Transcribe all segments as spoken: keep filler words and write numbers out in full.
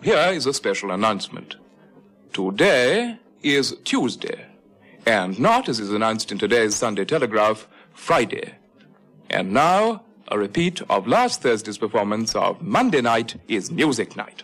Here is a special announcement. Today is Tuesday, and not, as is announced in today's Sunday Telegraph, Friday. And now, a repeat of last Thursday's performance of Monday Night is Music Night.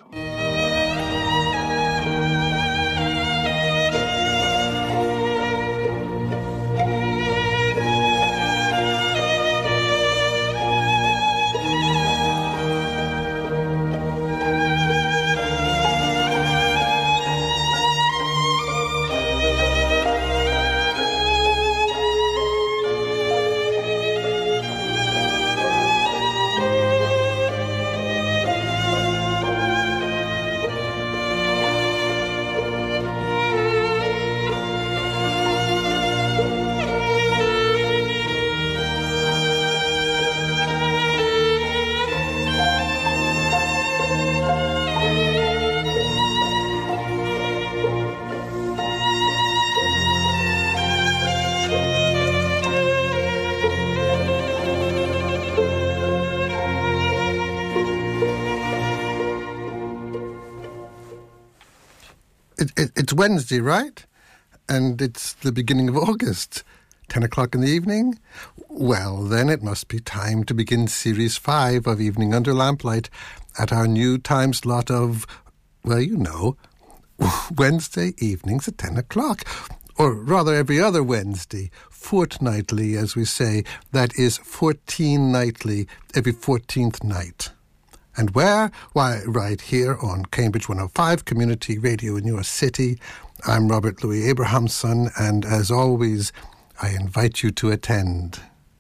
It, it, it's Wednesday, right? And it's the beginning of August. Ten o'clock in the evening? Well, then it must be time to begin Series five of Evening Under Lamplight at our new time slot of, well, you know, Wednesday evenings at ten o'clock. Or rather every other Wednesday, fortnightly, as we say. That is fourteen nightly, every fourteenth night. And where? Why, right here on Cambridge one oh five Community Radio in your city. I'm Robert Louis Abrahamson, and as always, I invite you to attend.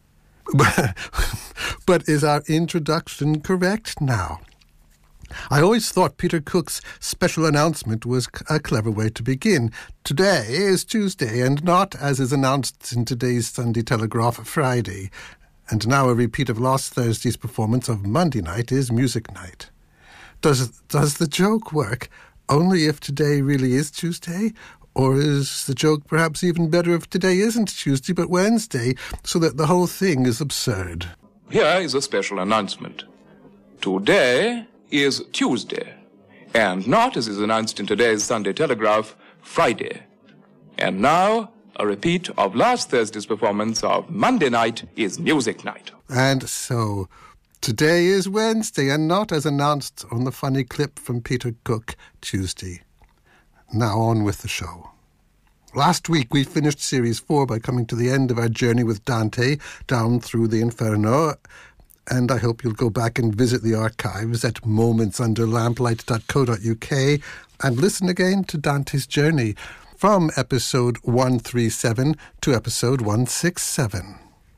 But is our introduction correct now? I always thought Peter Cook's special announcement was a clever way to begin. Today is Tuesday, and not, as is announced in today's Sunday Telegraph, Friday. And now a repeat of last Thursday's performance of Monday Night is Music Night. Does does the joke work only if today really is Tuesday? Or is the joke perhaps even better if today isn't Tuesday but Wednesday, so that the whole thing is absurd? Here is a special announcement. Today is Tuesday, and not, as is announced in today's Sunday Telegraph, Friday. And now, a repeat of last Thursday's performance of Monday Night is Music Night. And so, today is Wednesday, and not, as announced on the funny clip from Peter Cook, Tuesday. Now on with the show. Last week we finished Series four by coming to the end of our journey with Dante down through the Inferno, and I hope you'll go back and visit the archives at moments under lamplight dot co dot uk and listen again to Dante's journey from episode one thirty-seven to episode one sixty-seven.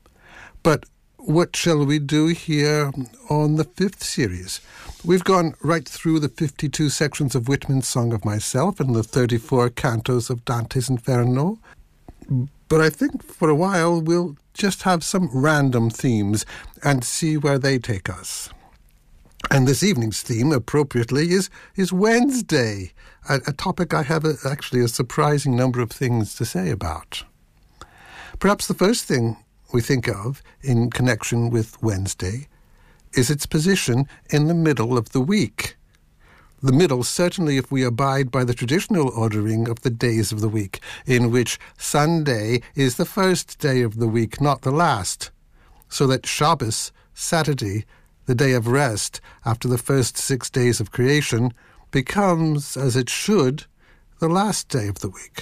But what shall we do here on the fifth series? We've gone right through the fifty-two sections of Whitman's Song of Myself and the thirty-four cantos of Dante's Inferno. But I think for a while we'll just have some random themes and see where they take us. And this evening's theme, appropriately, is, is Wednesday, a, a topic I have a, actually a surprising number of things to say about. Perhaps the first thing we think of in connection with Wednesday is its position in the middle of the week. The middle, certainly if we abide by the traditional ordering of the days of the week, in which Sunday is the first day of the week, not the last, so that Shabbos, Saturday, the day of rest after the first six days of creation, becomes, as it should, the last day of the week.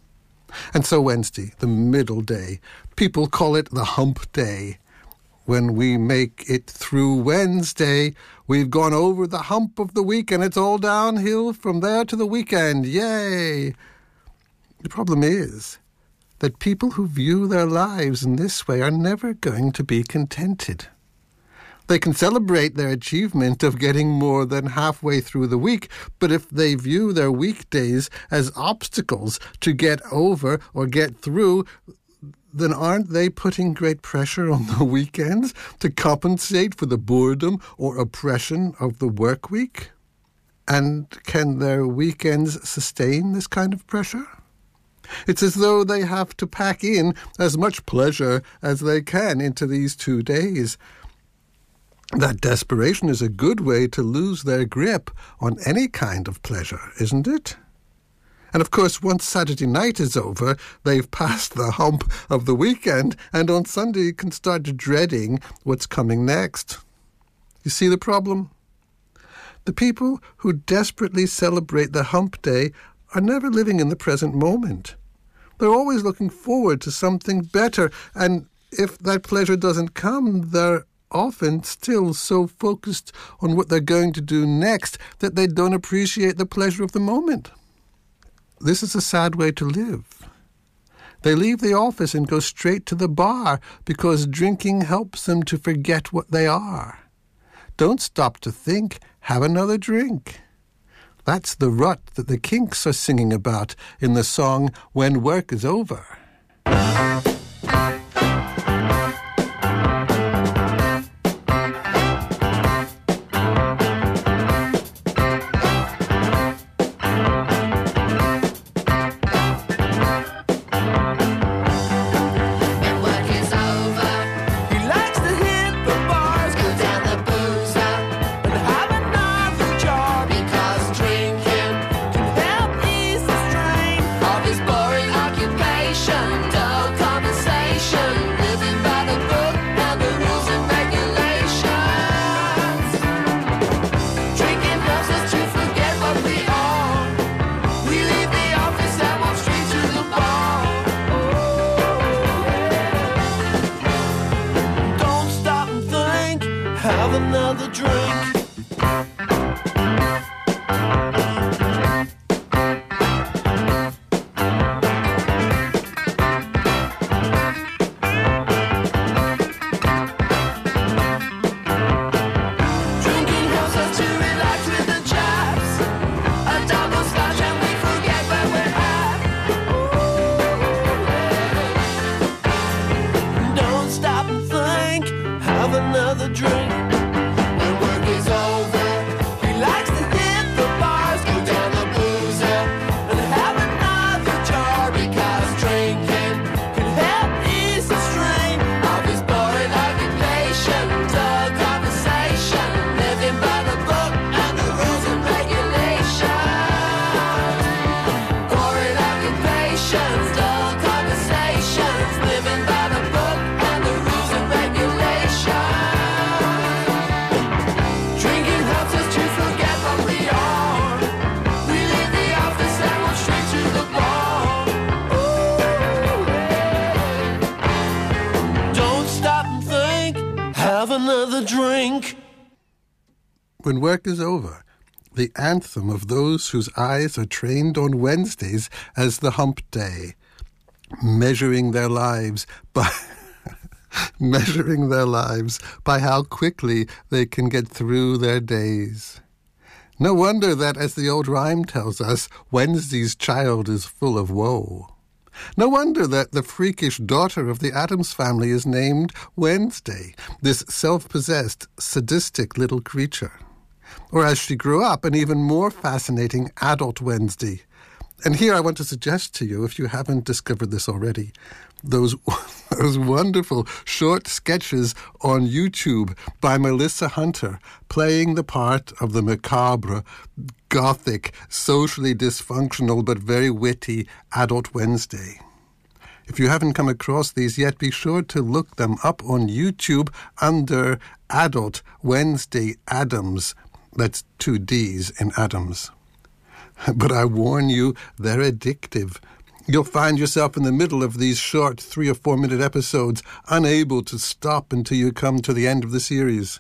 And so Wednesday, the middle day, people call it the hump day. When we make it through Wednesday, we've gone over the hump of the week and it's all downhill from there to the weekend. Yay! The problem is that people who view their lives in this way are never going to be contented. They can celebrate their achievement of getting more than halfway through the week, but if they view their weekdays as obstacles to get over or get through, then aren't they putting great pressure on the weekends to compensate for the boredom or oppression of the work week? And can their weekends sustain this kind of pressure? It's as though they have to pack in as much pleasure as they can into these two days. That desperation is a good way to lose their grip on any kind of pleasure, isn't it? And of course, once Saturday night is over, they've passed the hump of the weekend, and on Sunday you can start dreading what's coming next. You see the problem? The people who desperately celebrate the hump day are never living in the present moment. They're always looking forward to something better, and if that pleasure doesn't come, they're often still so focused on what they're going to do next that they don't appreciate the pleasure of the moment. This is a sad way to live. They leave the office and go straight to the bar because drinking helps them to forget what they are. Don't stop to think, have another drink. That's the rut that the Kinks are singing about in the song When Work Is Over. Another drink. Another drink. When Work Is Over, the anthem of those whose eyes are trained on Wednesdays as the hump day, measuring their lives by measuring their lives by how quickly they can get through their days. No wonder that, as the old rhyme tells us, Wednesday's child is full of woe. No wonder that the freakish daughter of the Addams family is named Wednesday, this self-possessed, sadistic little creature. Or as she grew up, an even more fascinating adult Wednesday. And here I want to suggest to you, if you haven't discovered this already, those, those wonderful short sketches on YouTube by Melissa Hunter, playing the part of the macabre, gothic, socially dysfunctional but very witty adult Wednesday. If you haven't come across these yet, be sure to look them up on YouTube under Adult Wednesday Addams. That's two D's in Addams. But I warn you, they're addictive. You'll find yourself in the middle of these short three or four minute episodes, unable to stop until you come to the end of the series.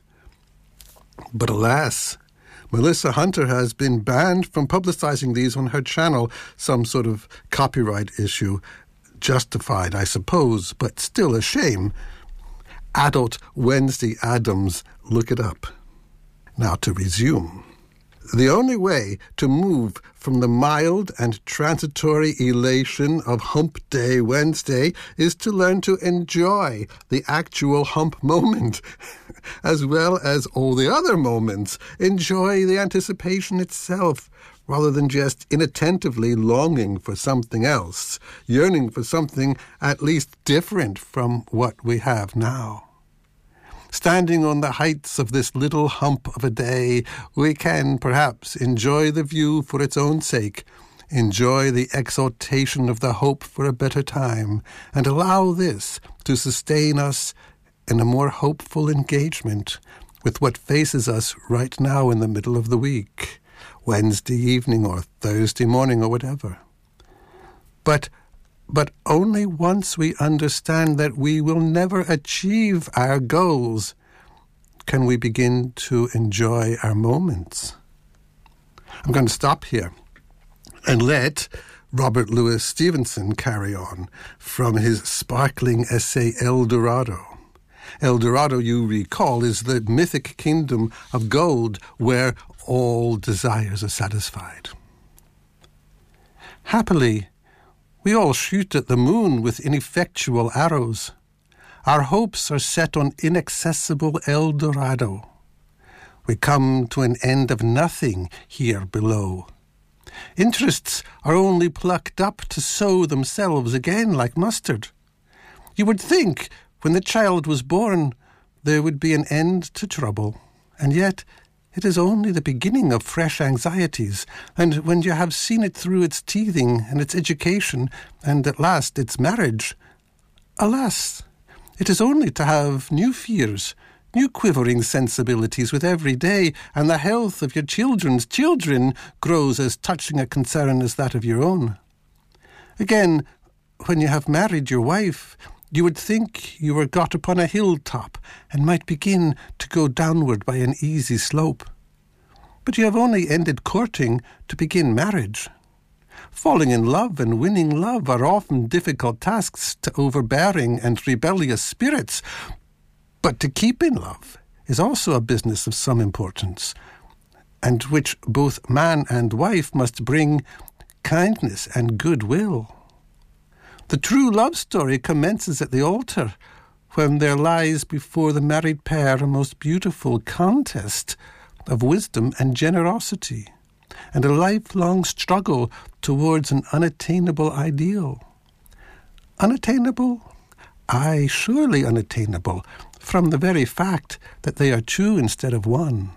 But alas, Melissa Hunter has been banned from publicizing these on her channel, some sort of copyright issue. Justified, I suppose, but still a shame. Adult Wednesday Addams, look it up. Now to resume. The only way to move from the mild and transitory elation of Hump Day Wednesday is to learn to enjoy the actual hump moment, as well as all the other moments. Enjoy the anticipation itself, rather than just inattentively longing for something else, yearning for something at least different from what we have now. Standing on the heights of this little hump of a day, we can perhaps enjoy the view for its own sake, enjoy the exaltation of the hope for a better time, and allow this to sustain us in a more hopeful engagement with what faces us right now in the middle of the week, Wednesday evening or Thursday morning or whatever. But But only once we understand that we will never achieve our goals can we begin to enjoy our moments. I'm going to stop here and let Robert Louis Stevenson carry on from his sparkling essay El Dorado. El Dorado, you recall, is the mythic kingdom of gold where all desires are satisfied. Happily, we all shoot at the moon with ineffectual arrows. Our hopes are set on inaccessible El Dorado. We come to an end of nothing here below. Interests are only plucked up to sow themselves again like mustard. You would think when the child was born there would be an end to trouble, and yet it is only the beginning of fresh anxieties, and when you have seen it through its teething and its education, and at last its marriage, alas, it is only to have new fears, new quivering sensibilities with every day, and the health of your children's children grows as touching a concern as that of your own. Again, when you have married your wife, you would think you were got upon a hilltop and might begin to go downward by an easy slope. But you have only ended courting to begin marriage. Falling in love and winning love are often difficult tasks to overbearing and rebellious spirits, but to keep in love is also a business of some importance, and which both man and wife must bring kindness and goodwill. The true love story commences at the altar, when there lies before the married pair a most beautiful contest of wisdom and generosity, and a lifelong struggle towards an unattainable ideal. Unattainable? Aye, surely unattainable, from the very fact that they are two instead of one.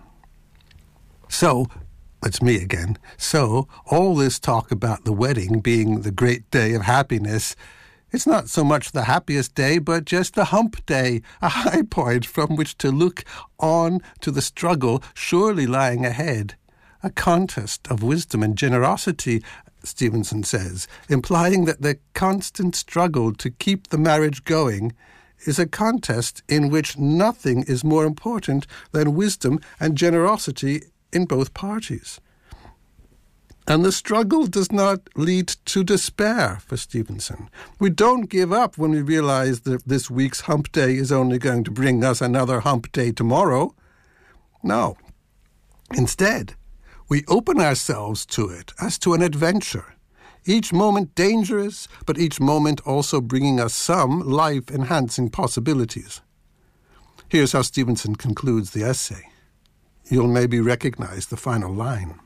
So, it's me again. So, all this talk about the wedding being the great day of happiness, it's not so much the happiest day, but just the hump day, a high point from which to look on to the struggle surely lying ahead. A contest of wisdom and generosity, Stevenson says, implying that the constant struggle to keep the marriage going is a contest in which nothing is more important than wisdom and generosity in both parties. And the struggle does not lead to despair for Stevenson. We don't give up when we realize that this week's hump day is only going to bring us another hump day tomorrow. No. Instead, we open ourselves to it as to an adventure, each moment dangerous, but each moment also bringing us some life-enhancing possibilities. Here's how Stevenson concludes the essay. You'll maybe recognize the final line.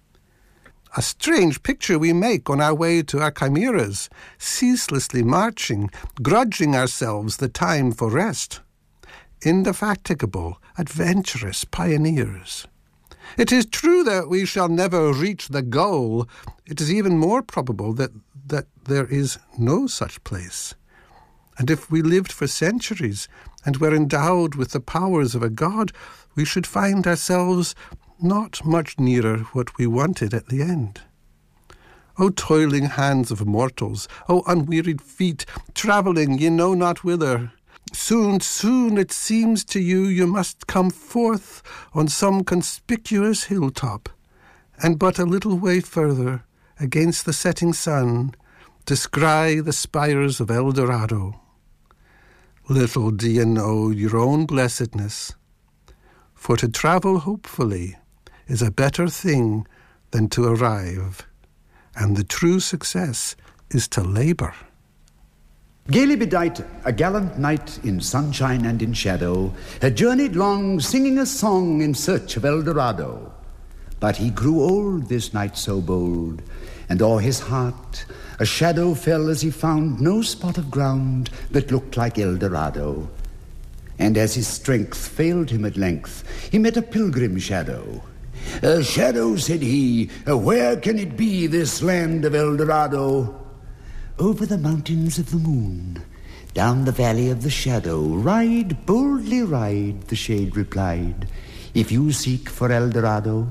A strange picture we make on our way to our chimeras, ceaselessly marching, grudging ourselves the time for rest. Indefatigable, adventurous pioneers. It is true that we shall never reach the goal. It is even more probable that, that there is no such place. And if we lived for centuries and were endowed with the powers of a god, we should find ourselves not much nearer what we wanted at the end. O toiling hands of mortals, O unwearied feet, travelling ye know not whither, soon, soon it seems to you you must come forth on some conspicuous hilltop, and but a little way further, against the setting sun, descry the spires of El Dorado. Little do ye know your own blessedness, for to travel hopefully is a better thing than to arrive, and the true success is to labour. Gaily bedight, a gallant knight in sunshine and in shadow had journeyed long, singing a song in search of El Dorado. But he grew old, this knight so bold, and o'er his heart a shadow fell as he found no spot of ground that looked like El Dorado. And as his strength failed him at length, he met a pilgrim shadow. "A shadow," said he, "where can it be, this land of El Dorado?" "Over the mountains of the moon, down the valley of the shadow. Ride, boldly ride," the shade replied, "if you seek for El Dorado."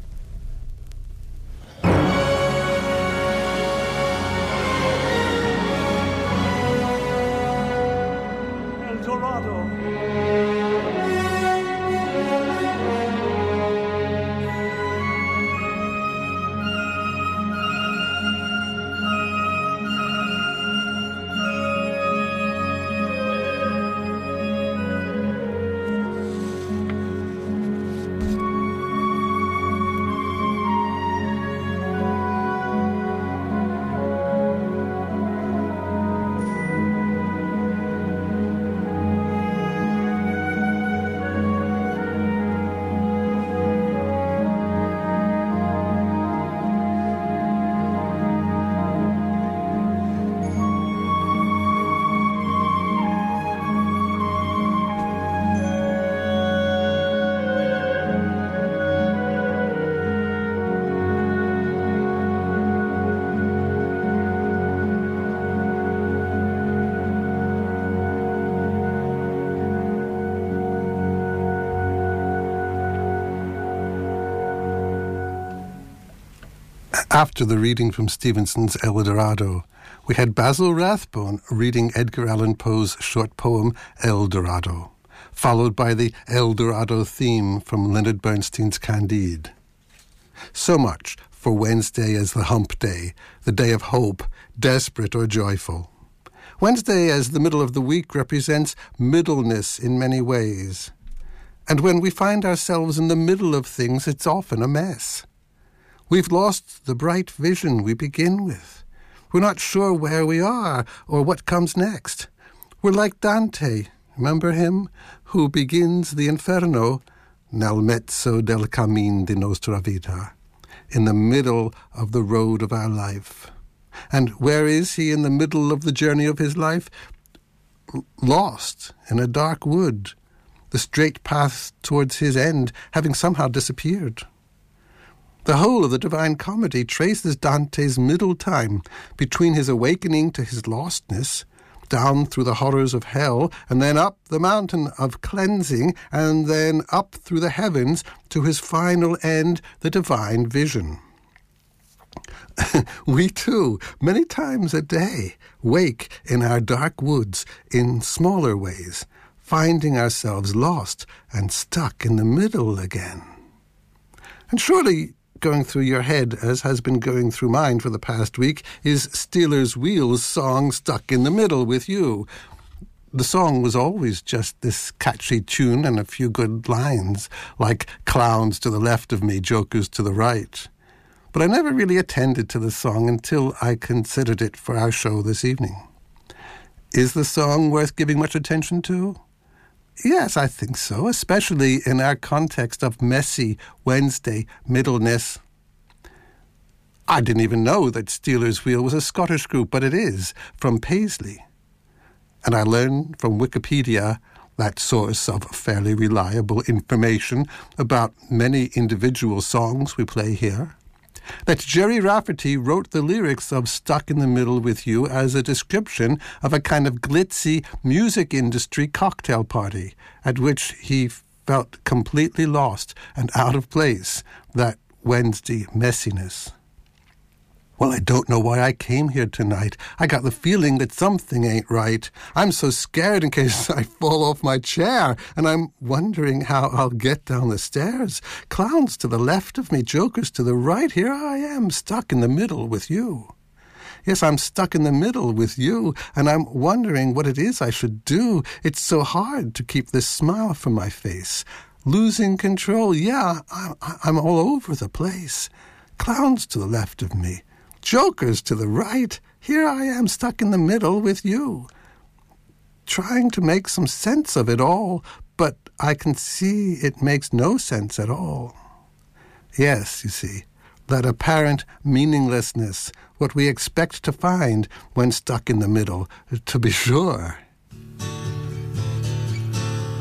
After the reading from Stevenson's El Dorado, we had Basil Rathbone reading Edgar Allan Poe's short poem El Dorado, followed by the El Dorado theme from Leonard Bernstein's Candide. So much for Wednesday as the hump day, the day of hope, desperate or joyful. Wednesday as the middle of the week represents middleness in many ways. And when we find ourselves in the middle of things, it's often a mess. We've lost the bright vision we begin with. We're not sure where we are or what comes next. We're like Dante, remember him, who begins the Inferno, nel mezzo del cammin di nostra vita, in the middle of the road of our life. And where is he in the middle of the journey of his life? Lost in a dark wood, the straight path towards his end having somehow disappeared. The whole of the Divine Comedy traces Dante's middle time between his awakening to his lostness, down through the horrors of hell, and then up the mountain of cleansing, and then up through the heavens to his final end, the divine vision. We too, many times a day, wake in our dark woods in smaller ways, finding ourselves lost and stuck in the middle again. And surely going through your head, as has been going through mine for the past week, is Stealers Wheel's song Stuck in the Middle with You. The song was always just this catchy tune and a few good lines, like clowns to the left of me, jokers to the right. But I never really attended to the song until I considered it for our show this evening. Is the song worth giving much attention to? Yes, I think so, especially in our context of messy Wednesday middleness. I didn't even know that Stealers Wheel was a Scottish group, but it is, from Paisley. And I learned from Wikipedia, that source of fairly reliable information about many individual songs we play here, that Jerry Rafferty wrote the lyrics of Stuck in the Middle with You as a description of a kind of glitzy music industry cocktail party at which he felt completely lost and out of place, that Wednesday messiness. Well, I don't know why I came here tonight. I got the feeling that something ain't right. I'm so scared in case I fall off my chair, and I'm wondering how I'll get down the stairs. Clowns to the left of me, jokers to the right. Here I am, stuck in the middle with you. Yes, I'm stuck in the middle with you, and I'm wondering what it is I should do. It's so hard to keep this smile from my face. Losing control, yeah, I, I'm all over the place. Clowns to the left of me, jokers to the right. Here I am stuck in the middle with you, trying to make some sense of it all, but I can see it makes no sense at all. Yes, you see, that apparent meaninglessness, what we expect to find when stuck in the middle, to be sure.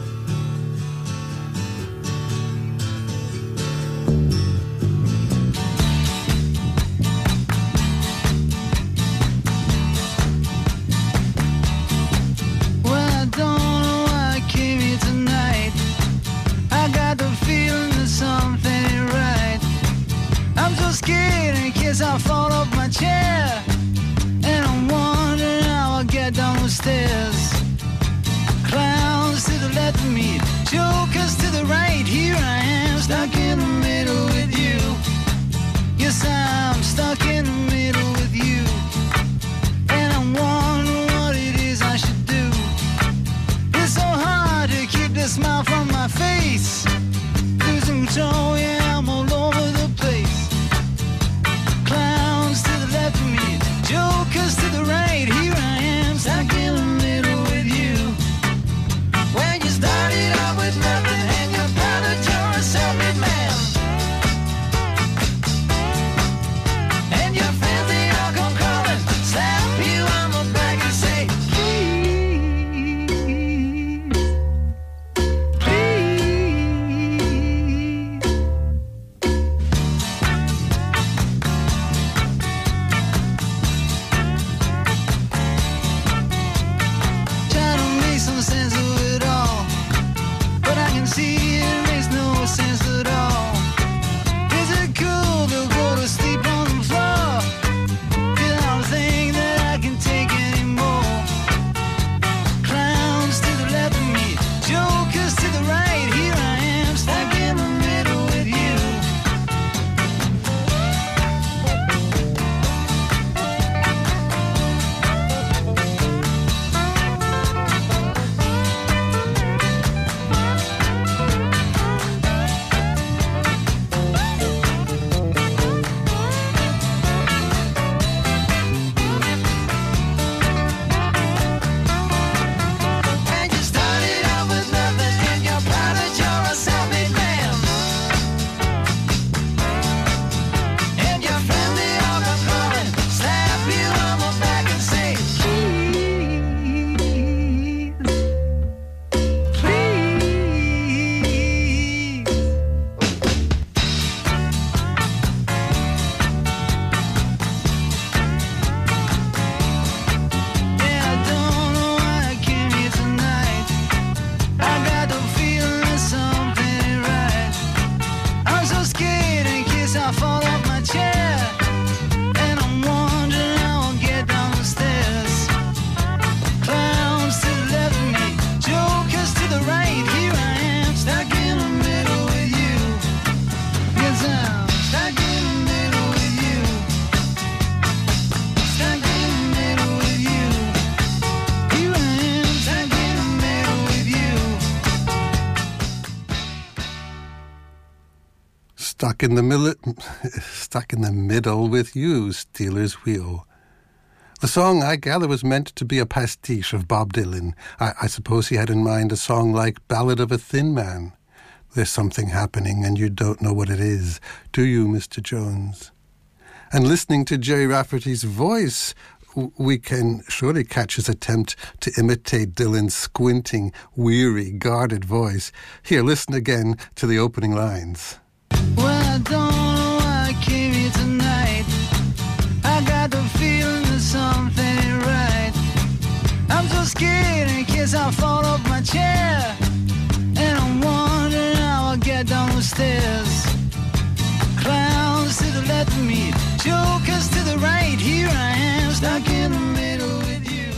case I fall off my chair. And I'm wondering how I'll get down the stairs. Clowns to the left of me, jokers to the right. Here I am, stuck in the middle with you. Yes, I'm stuck in the middle with you. And I'm wondering what it is I should do. It's so hard to keep the smile from my face. Losing control, yeah, I'm all over the place. Clowns to the left of me, jokers to the right. Here I am, stuck in the middle with you. When you started out with nothing and you found that you're a self-made man. And your friends, they all come crawling, slap you on the back and say, please, please. Try to make some sense of it all, but I can see it makes no sense at all. Is it cool to go to sleep on the floor? 'Cause I don't think that I can take anymore. Clowns to the left of me, jokers to the right. Here I am, stuck in the middle with you. And you started out with nothing and you're proud that you're a self-made man. And your friends, they all come crawling, slap you on the back and say, please, please. Yeah, I don't know why I came here tonight. I got the feeling that something ain't right. I'm so scared in case I fall off my chair. And I'm wondering how I'll get down the stairs. Clowns to the left of me, jokers to the right. Here I am, stuck in the middle with you. Yes, I'm stuck in the middle with you. Stuck in the middle with you. Here I am, stuck in the middle with you. Stuck in the middle, stuck in the middle with you, Stealers Wheel. The song, I gather, was meant to be a pastiche of Bob Dylan. I, I suppose he had in mind a song like Ballad of a Thin Man. There's something happening and you don't know what it is, do you, Mister Jones? And listening to Jerry Rafferty's voice, w- we can surely catch his attempt to imitate Dylan's squinting, weary, guarded voice. Here, listen again to the opening lines. Well, I don't know why I came here tonight. I got the feeling that something ain't right. I'm so scared in case I fall off my chair. And I'm wondering how I'll get down the stairs. Clowns to the left of me, jokers to the right. Here I am, stuck in the middle with you.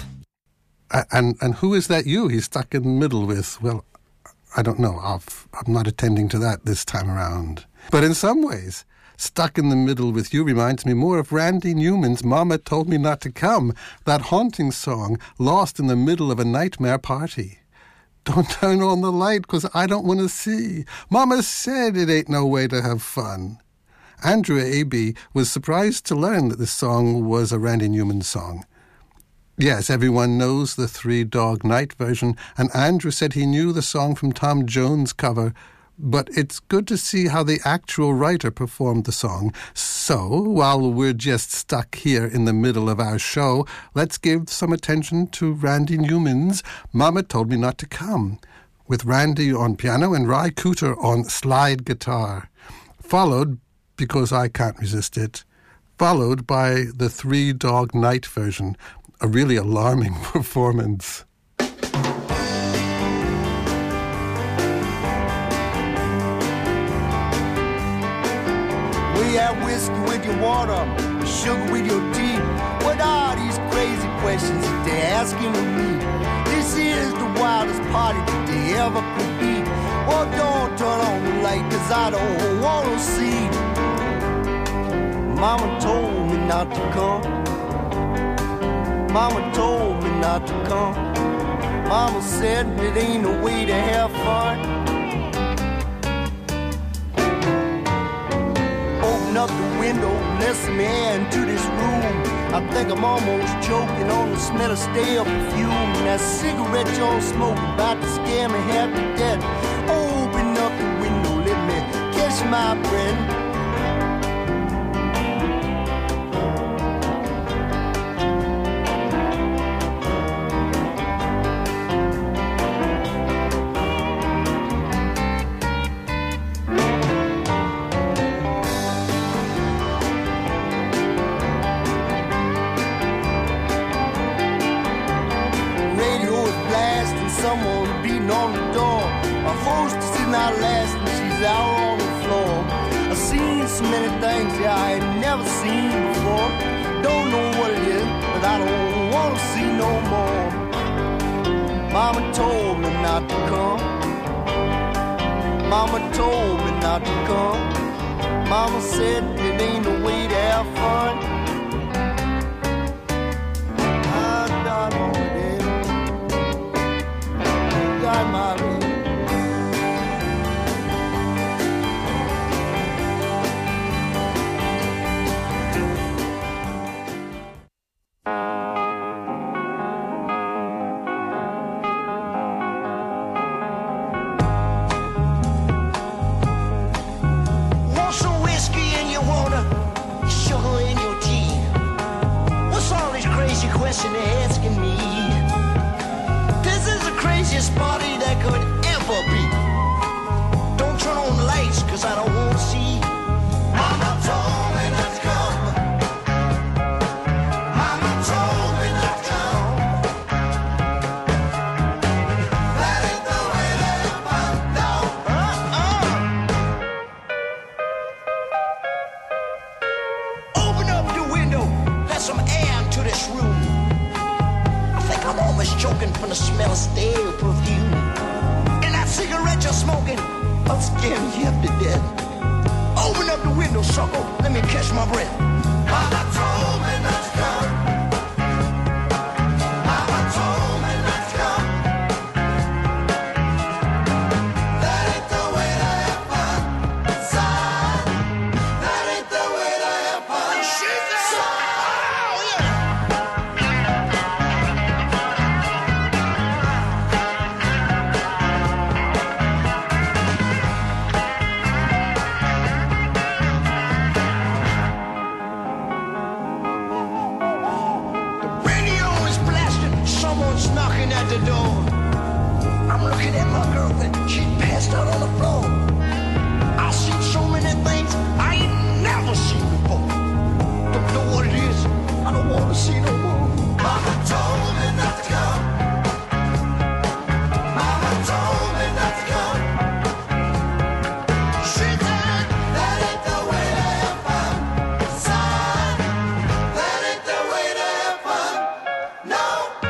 A- And and who is that you he's stuck in the middle with? Well, I don't know. I've, I'm not attending to that this time around. But in some ways, Stuck in the Middle with You reminds me more of Randy Newman's Mama Told Me Not to Come, that haunting song lost in the middle of a nightmare party. Don't turn on the light, 'cause I don't want to see. Mama said it ain't no way to have fun. Andrew Abbey was surprised to learn that this song was a Randy Newman song. Yes, everyone knows the Three Dog Night version, and Andrew said he knew the song from Tom Jones' cover, but it's good to see how the actual writer performed the song. So, while we're just stuck here in the middle of our show, let's give some attention to Randy Newman's Mama Told Me Not to Come, with Randy on piano and Ry Cooter on slide guitar, followed, because I can't resist it, followed by the Three Dog Night version, a really alarming performance. We you have whiskey with your water, sugar with your tea? What are these crazy questions that they're asking of me? This is the wildest party that they ever could be. Well, don't turn on the light, cause I don't wanna see. Mama told me not to come. Mama told me not to come. Mama said it ain't a way to have fun. Open up the window, let some air into this room. I think I'm almost choking on the smell of stale perfume. That cigarette you're smoking about to scare me half to death. Open up the window, let me catch my breath. Mama told me not to come. Mama told me not to come. Mama said it ain't a way to have fun. I got on it. Got my ring. Question they're asking me. This is the craziest party that could ever be. Don't turn on the lights, cause I don't want to see. Mama told me not to come. Mama told me not to come. That ain't the way to have fun, no. Uh-uh. Open up the window, let some air into this room. I'm almost choking from the smell of stale perfume. And that cigarette you're smoking, I'm scaring you up to death. Open up the window, sucker, let me catch my breath. Mama told me not to come. Mama told me not to come. That ain't the way to have fun. Son, that ain't the way to have fun. She said, oh, yeah. Knocking at the door. I'm looking at my girlfriend. She passed out on the floor. I've seen so many things I ain't never seen before. Don't know what it is. I don't want to see no more. Mama told me not to come. Mama told me not to come. She said that ain't the way to have fun. Son, that ain't the way to have fun. No.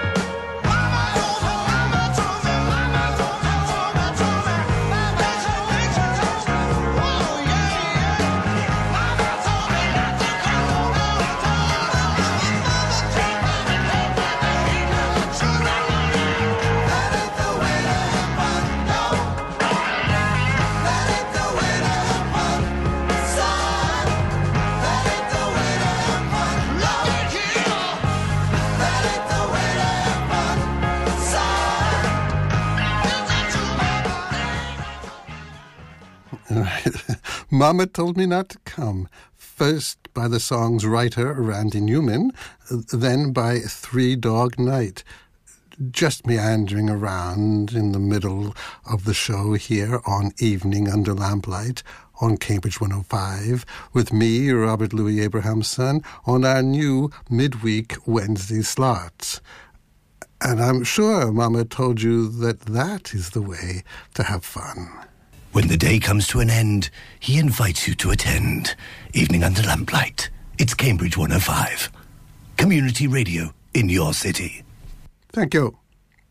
Mama Told Me Not to Come, first by the song's writer, Randy Newman, then by Three Dog Night. Just meandering around in the middle of the show here on Evening Under Lamplight on Cambridge one oh five, with me, Robert Louis Abrahamson, on our new midweek Wednesday slot. And I'm sure Mama told you that that is the way to have fun. When the day comes to an end, he invites you to attend. Evening Under Lamplight. It's Cambridge one oh five. Community radio in your city. Thank you.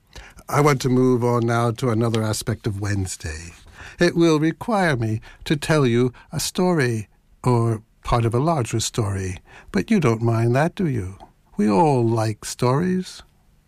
I want to move on now to another aspect of Wednesday. It will require me to tell you a story, or part of a larger story, but you don't mind that, do you? We all like stories.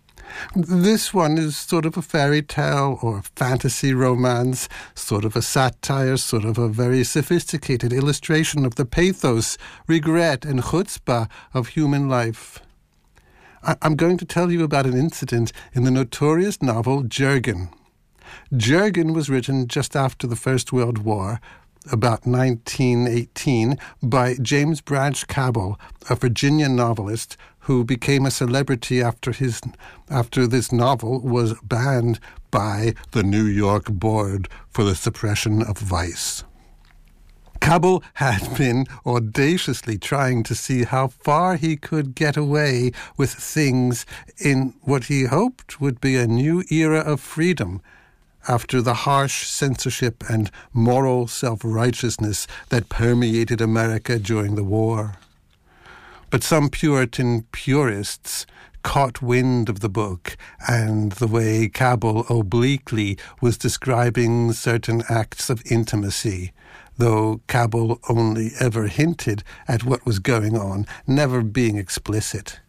This one is sort of a fairy tale or fantasy romance, sort of a satire, sort of a very sophisticated illustration of the pathos, regret, and chutzpah of human life. I- I'm going to tell you about an incident in the notorious novel Jurgen. Jurgen was written just after the First World War, about nineteen eighteen, by James Branch Cabell, a Virginia novelist who became a celebrity after his after this novel was banned by the New York Board for the Suppression of Vice. Cabell had been audaciously trying to see how far he could get away with things in what he hoped would be a new era of freedom after the harsh censorship and moral self-righteousness that permeated America during the war. But some Puritan purists caught wind of the book and the way Cabell obliquely was describing certain acts of intimacy, though Cabell only ever hinted at what was going on, never being explicit.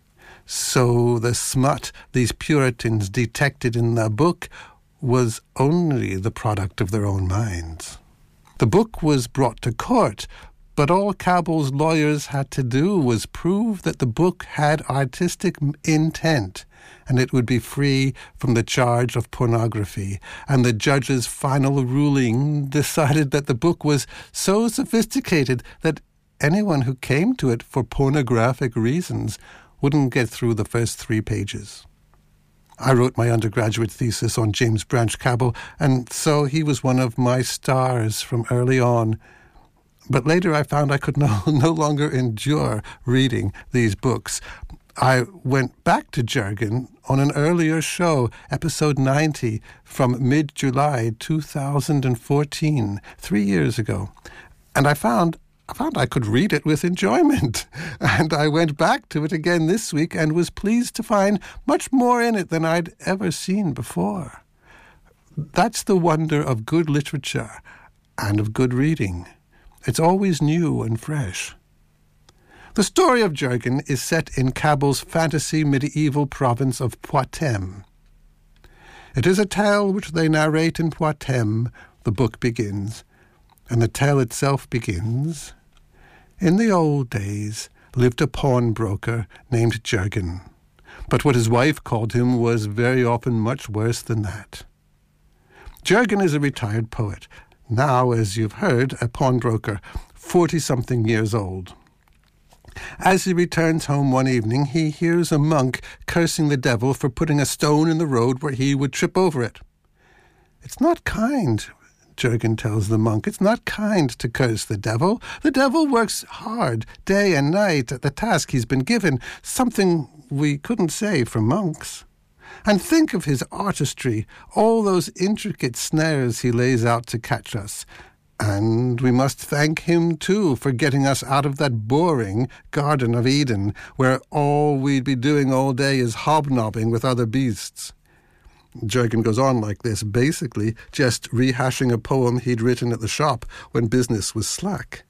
So the smut these Puritans detected in the book was only the product of their own minds. The book was brought to court, but all Cabell's lawyers had to do was prove that the book had artistic intent, and it would be free from the charge of pornography. And the judge's final ruling decided that the book was so sophisticated that anyone who came to it for pornographic reasons wouldn't get through the first three pages. I wrote my undergraduate thesis on James Branch Cabell, and so he was one of my stars from early on. But later I found I could no, no longer endure reading these books. I went back to Jurgen on an earlier show, episode ninety, from mid-July two thousand fourteen, three years ago, and I found I found I could read it with enjoyment. And I went back to it again this week and was pleased to find much more in it than I'd ever seen before. That's the wonder of good literature and of good reading. It's always new and fresh. The story of Jurgen is set in Cabell's fantasy medieval province of Poitem. It is a tale which they narrate in Poitem, the book begins, and the tale itself begins. In the old days lived a pawnbroker named Jurgen, but what his wife called him was very often much worse than that. Jurgen is a retired poet, now, as you've heard, a pawnbroker, forty-something years old. As he returns home one evening, he hears a monk cursing the devil for putting a stone in the road where he would trip over it. It's not kind, Jurgen tells the monk. It's not kind to curse the devil. The devil works hard, day and night, at the task he's been given, something we couldn't say for monks. And think of his artistry, all those intricate snares he lays out to catch us. And we must thank him, too, for getting us out of that boring Garden of Eden, where all we'd be doing all day is hobnobbing with other beasts. Jurgen goes on like this, basically just rehashing a poem he'd written at the shop when business was slack.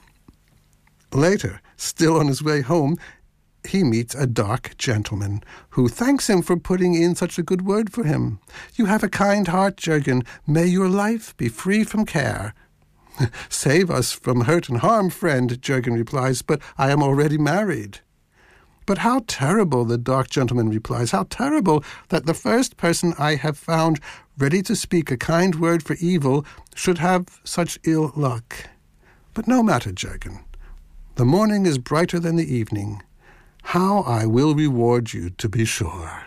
Later, still on his way home, he meets a dark gentleman who thanks him for putting in such a good word for him. You have a kind heart, Jurgen. May your life be free from care. Save us from hurt and harm, friend, Jurgen replies, but I am already married. But how terrible, the dark gentleman replies, how terrible that the first person I have found ready to speak a kind word for evil should have such ill luck. But no matter, Jurgen. The morning is brighter than the evening. How I will reward you, to be sure.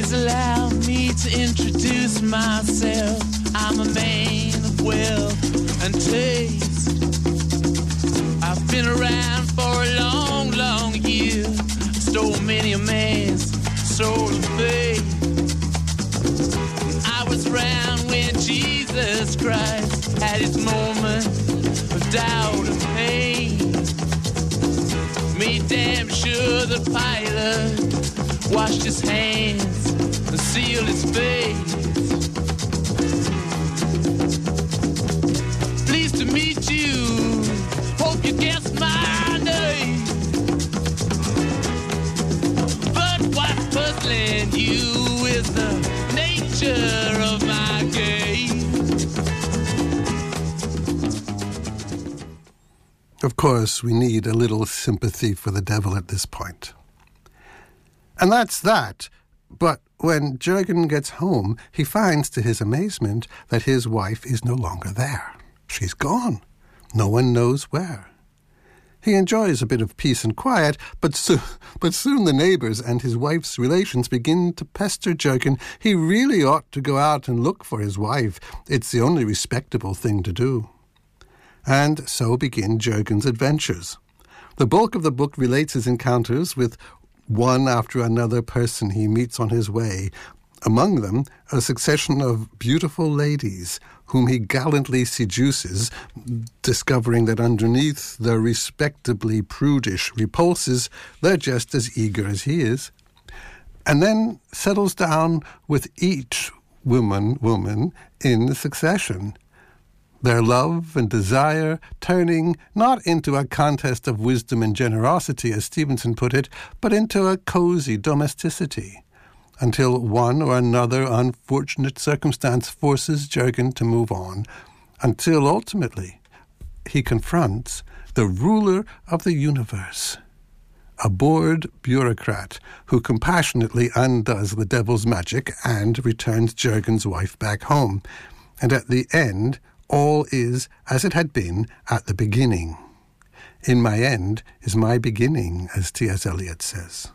Please allow me to introduce myself. I'm a man of wealth and taste. I've been around for a long, long year. Stole many a man's soul of faith. I was around when Jesus Christ had his moment of doubt and pain. Made damn sure the pilot washed his hands and sealed his face. Pleased to meet you, hope you guessed my name. But what's puzzling you is the nature of my game. Of course, we need a little sympathy for the devil at this point. And that's that. But when Jürgen gets home, he finds to his amazement that his wife is no longer there. She's gone. No one knows where. He enjoys a bit of peace and quiet, but, so, but soon the neighbors and his wife's relations begin to pester Jürgen. He really ought to go out and look for his wife. It's the only respectable thing to do. And so begin Jürgen's adventures. The bulk of the book relates his encounters with one after another person he meets on his way, among them a succession of beautiful ladies whom he gallantly seduces, discovering that underneath their respectably prudish repulses, they're just as eager as he is, and then settles down with each woman, woman in succession. Their love and desire turning not into a contest of wisdom and generosity, as Stevenson put it, but into a cozy domesticity, until one or another unfortunate circumstance forces Jürgen to move on, until ultimately he confronts the ruler of the universe, a bored bureaucrat who compassionately undoes the devil's magic and returns Jürgen's wife back home. And at the end, all is as it had been at the beginning. In my end is my beginning, as T S Eliot says.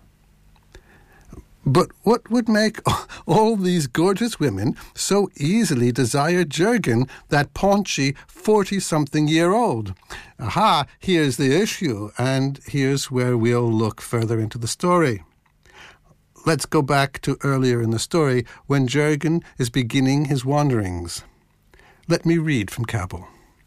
But what would make all these gorgeous women so easily desire Jürgen, that paunchy forty-something-year-old? Aha, here's the issue, and here's where we'll look further into the story. Let's go back to earlier in the story, when Jürgen is beginning his wanderings. Let me read from Cabell.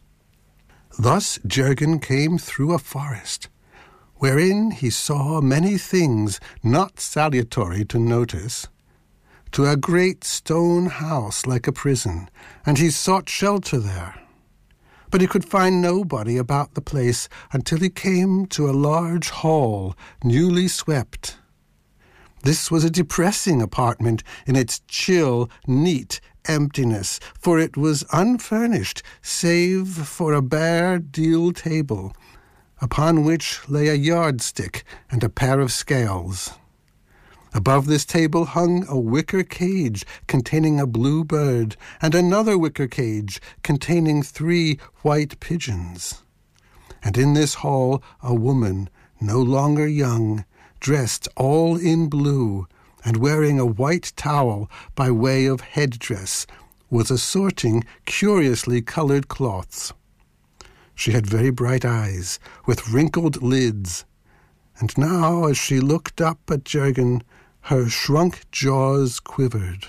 Thus Jürgen came through a forest, wherein he saw many things not salutary to notice, to a great stone house like a prison, and he sought shelter there. But he could find nobody about the place until he came to a large hall, newly swept. This was a depressing apartment in its chill, neat emptiness, for it was unfurnished, save for a bare deal table, upon which lay a yardstick and a pair of scales. Above this table hung a wicker cage containing a blue bird, and another wicker cage containing three white pigeons. And in this hall a woman, no longer young, dressed all in blue, and wearing a white towel by way of headdress, was assorting curiously coloured cloths. She had very bright eyes, with wrinkled lids, and now as she looked up at Jürgen, her shrunk jaws quivered.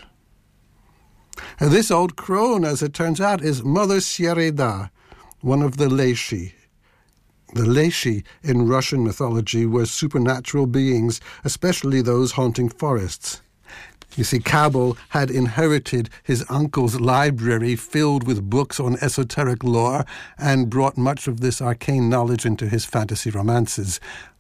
This old crone, as it turns out, is Mother Siereda, one of the Leishi. The Leishi in Russian mythology were supernatural beings, especially those haunting forests. You see, Cabell had inherited his uncle's library filled with books on esoteric lore and brought much of this arcane knowledge into his fantasy romances,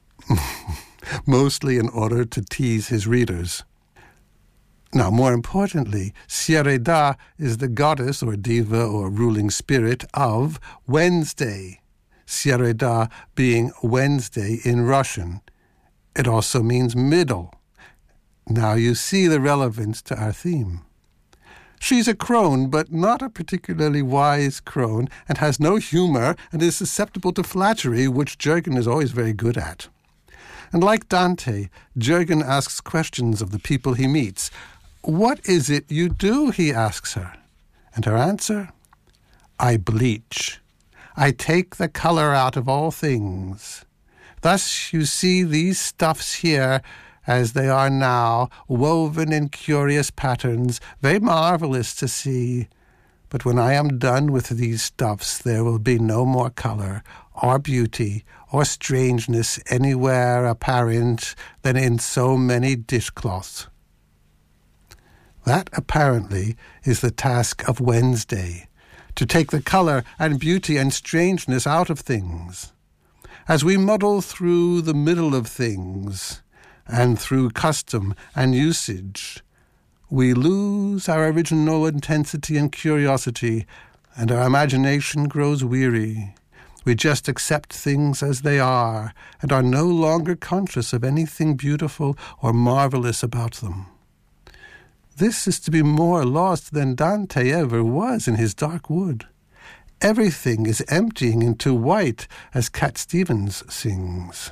mostly in order to tease his readers. Now, more importantly, Siereda is the goddess or diva or ruling spirit of Wednesday, Siereda being Wednesday in Russian. It also means middle. Now you see the relevance to our theme. She's a crone, but not a particularly wise crone, and has no humour and is susceptible to flattery, which Jürgen is always very good at. And like Dante, Jürgen asks questions of the people he meets, "What is it you do?" he asks her. And her answer, "I bleach. I take the color out of all things. Thus you see these stuffs here, as they are now, woven in curious patterns, very marvelous to see. But when I am done with these stuffs, there will be no more color, or beauty, or strangeness anywhere apparent than in so many dishcloths." That, apparently, is the task of Wednesday, to take the color and beauty and strangeness out of things. As we muddle through the middle of things, and through custom and usage, we lose our original intensity and curiosity, and our imagination grows weary. We just accept things as they are, and are no longer conscious of anything beautiful or marvelous about them. This is to be more lost than Dante ever was in his dark wood. Everything is emptying into white, as Cat Stevens sings.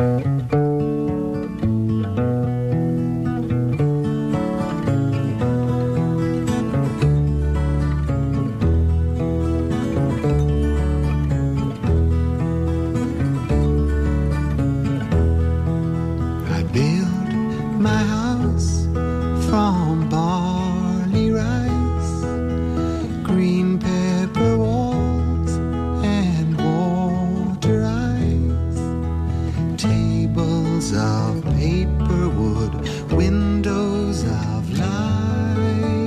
I build my house from barley rice, green pepper walls and water ice, tables of paper wood, windows of light,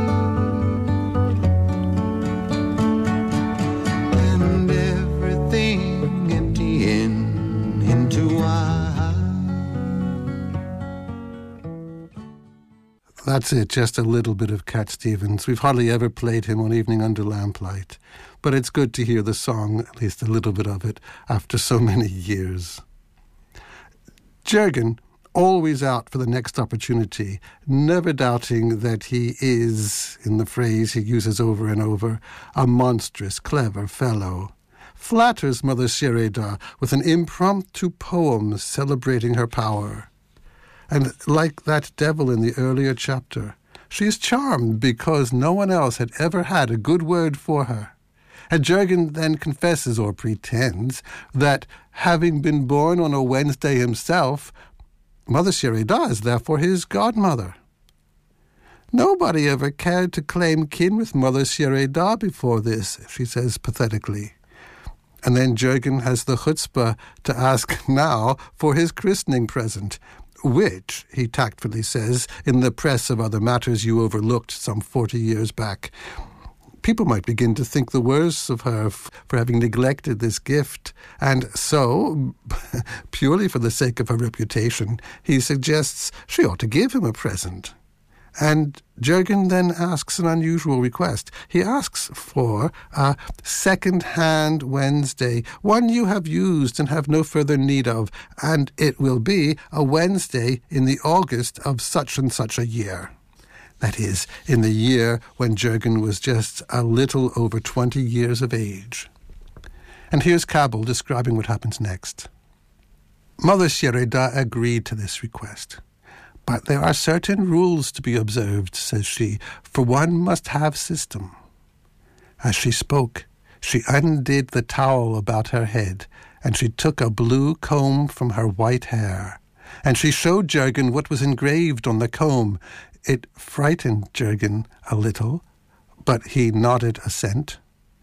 and everything emptying into white. That's it, just a little bit of Cat Stevens. We've hardly ever played him on Evening Under Lamplight, but it's good to hear the song, at least a little bit of it, after so many years. Jürgen, always out for the next opportunity, never doubting that he is, in the phrase he uses over and over, a monstrous, clever fellow, flatters Mother Sheridan with an impromptu poem celebrating her power. And like that devil in the earlier chapter, she is charmed because no one else had ever had a good word for her. And Jürgen then confesses, or pretends, that having been born on a Wednesday himself, Mother Sheridan is therefore his godmother. Nobody ever cared to claim kin with Mother Sheridan before this, she says pathetically. And then Jürgen has the chutzpah to ask now for his christening present, which, he tactfully says, in the press of other matters you overlooked some forty years back. People might begin to think the worse of her f- for having neglected this gift, and so, purely for the sake of her reputation, he suggests she ought to give him a present. And Jürgen then asks an unusual request. He asks for a second-hand Wednesday, one you have used and have no further need of, and it will be a Wednesday in the August of such and such a year. That is, in the year when Jürgen was just a little over twenty years of age. And here's Cabell describing what happens next. Mother Sheridan agreed to this request. But there are certain rules to be observed, says she, for one must have system. As she spoke, she undid the towel about her head, and she took a blue comb from her white hair, and she showed Jürgen what was engraved on the comb. It frightened Jürgen a little, but he nodded assent.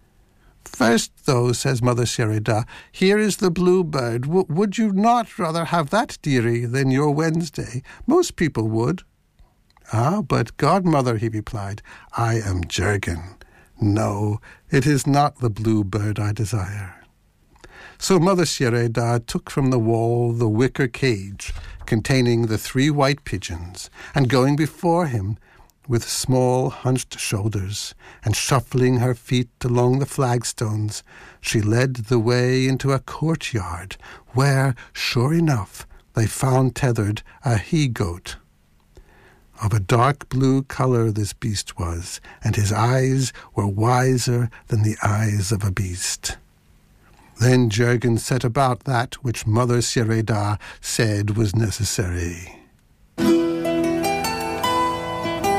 First, though, says Mother Sheridan, here is the bluebird. W- would you not rather have that, dearie, than your Wednesday? Most people would. Ah, but godmother, he replied, I am Jürgen. No, it is not the bluebird I desire. So Mother Sheridan took from the wall the wicker cage containing the three white pigeons, and going before him, with small hunched shoulders, and shuffling her feet along the flagstones, she led the way into a courtyard, where, sure enough, they found tethered a he-goat. Of a dark blue colour this beast was, and his eyes were wiser than the eyes of a beast. Then Jürgen set about that which Mother Sheridan said was necessary.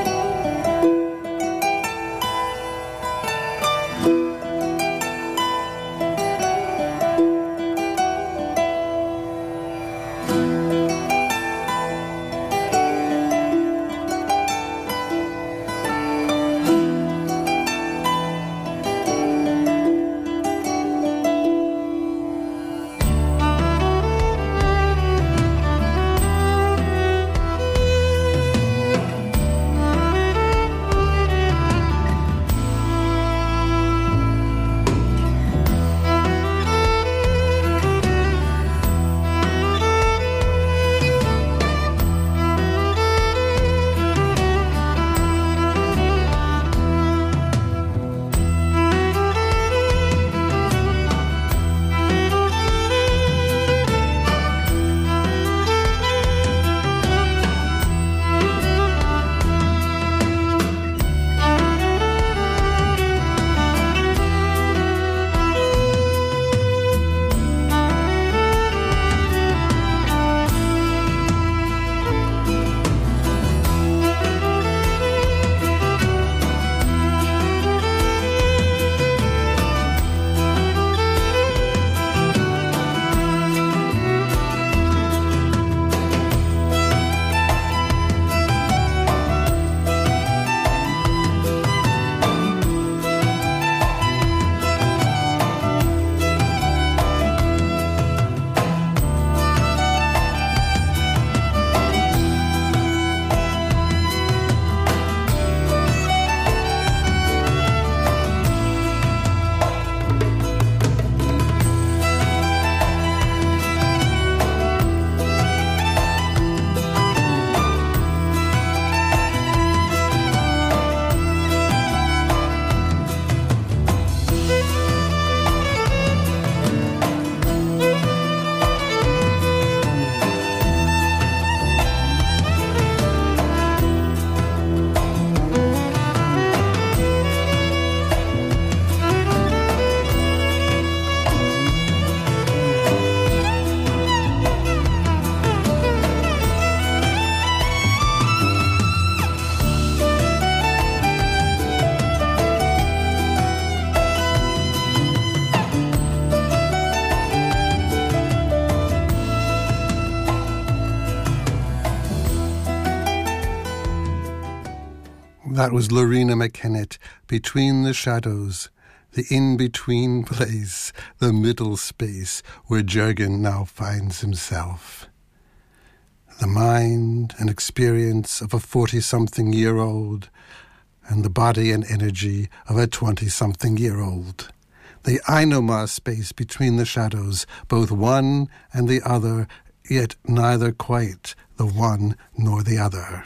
That was Lorena McKennett, Between the Shadows, the in-between place, the middle space where Jurgen now finds himself. The mind and experience of a forty-something-year-old and the body and energy of a twenty-something-year-old. The Ainoma space between the shadows, both one and the other, yet neither quite the one nor the other.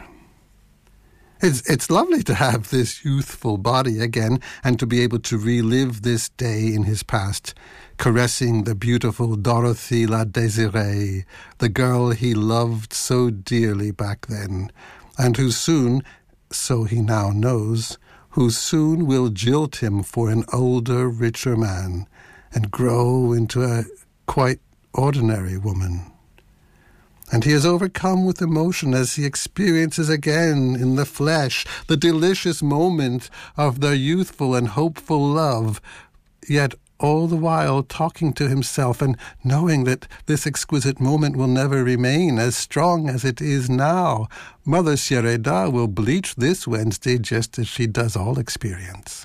It's, it's lovely to have this youthful body again and to be able to relive this day in his past, caressing the beautiful Dorothy La Désirée, the girl he loved so dearly back then, and who soon, so he now knows, who soon will jilt him for an older, richer man and grow into a quite ordinary woman. And he is overcome with emotion as he experiences again in the flesh the delicious moment of their youthful and hopeful love, yet all the while talking to himself and knowing that this exquisite moment will never remain as strong as it is now. Mother Shereda will bleach this Wednesday just as she does all experience.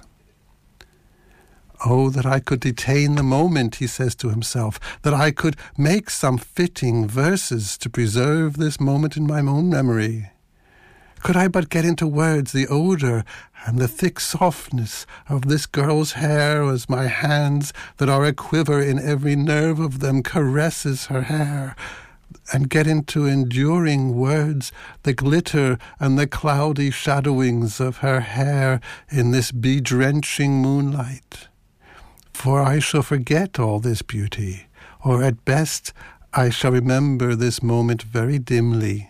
Oh, that I could detain the moment, he says to himself, that I could make some fitting verses to preserve this moment in my own memory. Could I but get into words the odour and the thick softness of this girl's hair as my hands that are a-quiver in every nerve of them caresses her hair, and get into enduring words the glitter and the cloudy shadowings of her hair in this bedrenching moonlight. For I shall forget all this beauty, or at best I shall remember this moment very dimly.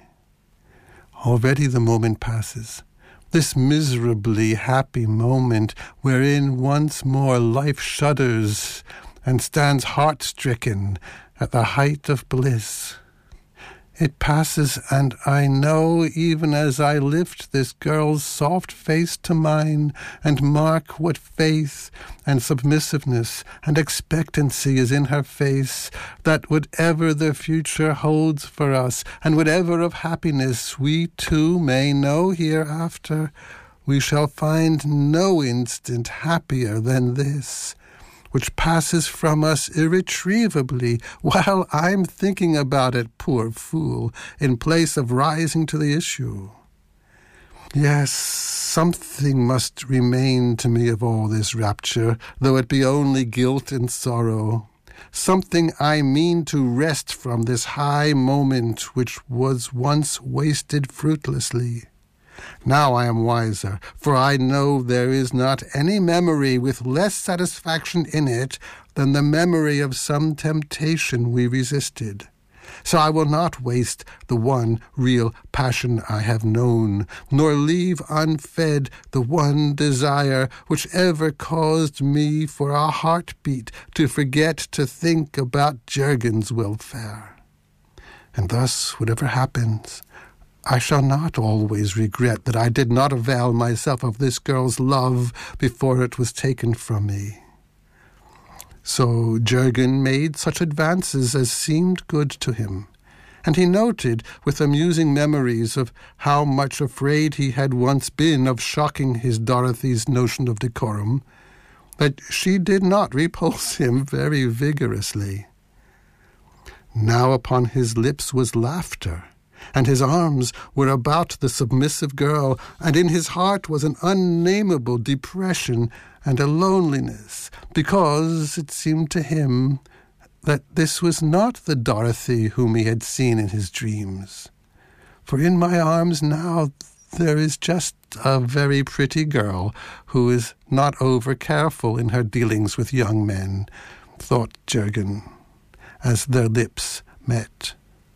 Already the moment passes, this miserably happy moment wherein once more life shudders and stands heart-stricken at the height of bliss. It passes, and I know, even as I lift this girl's soft face to mine and mark what faith and submissiveness and expectancy is in her face, that whatever the future holds for us and whatever of happiness we too may know hereafter, we shall find no instant happier than this, which passes from us irretrievably while I'm thinking about it, poor fool, in place of rising to the issue. Yes, something must remain to me of all this rapture, though it be only guilt and sorrow. Something I mean to wrest from this high moment which was once wasted fruitlessly. Now I am wiser, for I know there is not any memory with less satisfaction in it than the memory of some temptation we resisted. So I will not waste the one real passion I have known, nor leave unfed the one desire which ever caused me for a heartbeat to forget to think about Jurgen's welfare. And thus, whatever happens, I shall not always regret that I did not avail myself of this girl's love before it was taken from me. So Jurgen made such advances as seemed good to him, and he noted with amusing memories of how much afraid he had once been of shocking his Dorothy's notion of decorum, that she did not repulse him very vigorously. Now upon his lips was laughter, and his arms were about the submissive girl, and in his heart was an unnameable depression and a loneliness, because it seemed to him that this was not the Dorothy whom he had seen in his dreams. For in my arms now there is just a very pretty girl who is not over-careful in her dealings with young men, thought Jurgen, as their lips met.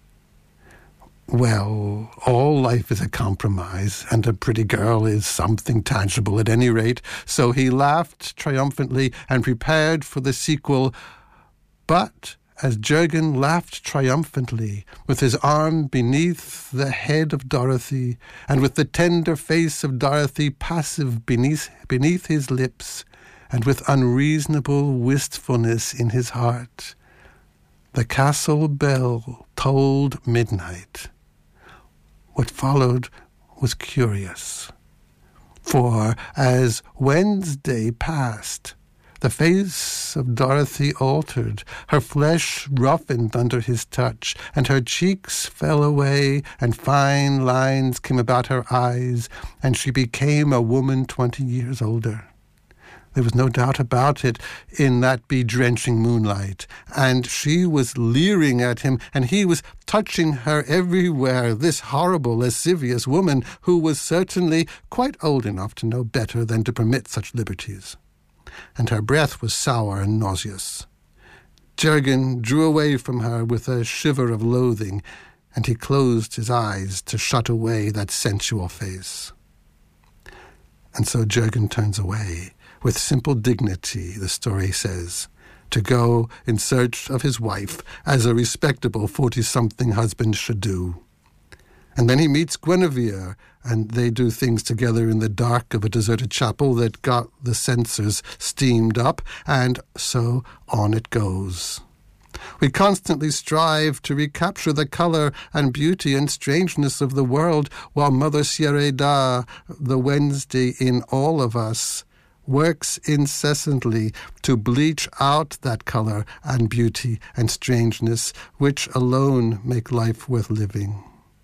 Well, all life is a compromise, and a pretty girl is something tangible at any rate, so he laughed triumphantly and prepared for the sequel. But as Jurgen laughed triumphantly, with his arm beneath the head of Dorothy, and with the tender face of Dorothy passive beneath, beneath his lips, and with unreasonable wistfulness in his heart, the castle bell tolled midnight. What followed was curious. For as Wednesday passed, the face of Dorothy altered, her flesh roughened under his touch, and her cheeks fell away, and fine lines came about her eyes, and she became a woman twenty years older. There was no doubt about it in that bedrenching moonlight, and she was leering at him, and he was touching her everywhere, this horrible, lascivious woman who was certainly quite old enough to know better than to permit such liberties. And her breath was sour and nauseous. Jurgen drew away from her with a shiver of loathing, and he closed his eyes to shut away that sensual face. And so Jurgen turns away, with simple dignity, the story says, to go in search of his wife, as a respectable forty-something husband should do. And then he meets Guinevere, and they do things together in the dark of a deserted chapel that got the censers steamed up, and so on it goes. We constantly strive to recapture the colour and beauty and strangeness of the world, while Mother Sierra, the Wednesday in all of us, works incessantly to bleach out that colour and beauty and strangeness, which alone make life worth living.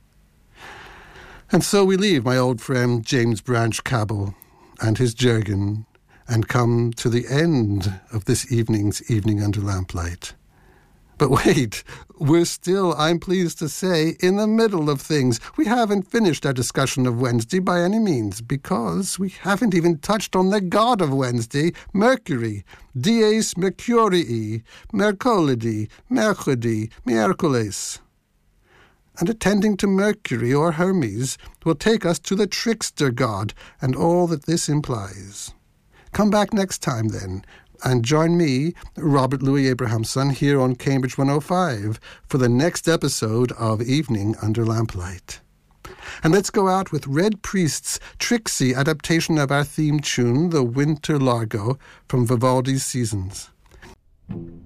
And so we leave my old friend James Branch Cabell and his Jurgen and come to the end of this evening's Evening Under Lamplight. But wait, we're still, I'm pleased to say, in the middle of things. We haven't finished our discussion of Wednesday by any means, because we haven't even touched on the god of Wednesday, Mercury, Dies Mercurii, Mercolidi, Mercredi, Miércoles. And attending to Mercury or Hermes will take us to the trickster god and all that this implies. Come back next time, then, and join me, Robert Louis Abrahamson, here on Cambridge one oh five for the next episode of Evening Under Lamplight. And let's go out with Red Priest's tricksy adaptation of our theme tune, the Winter Largo, from Vivaldi's Seasons.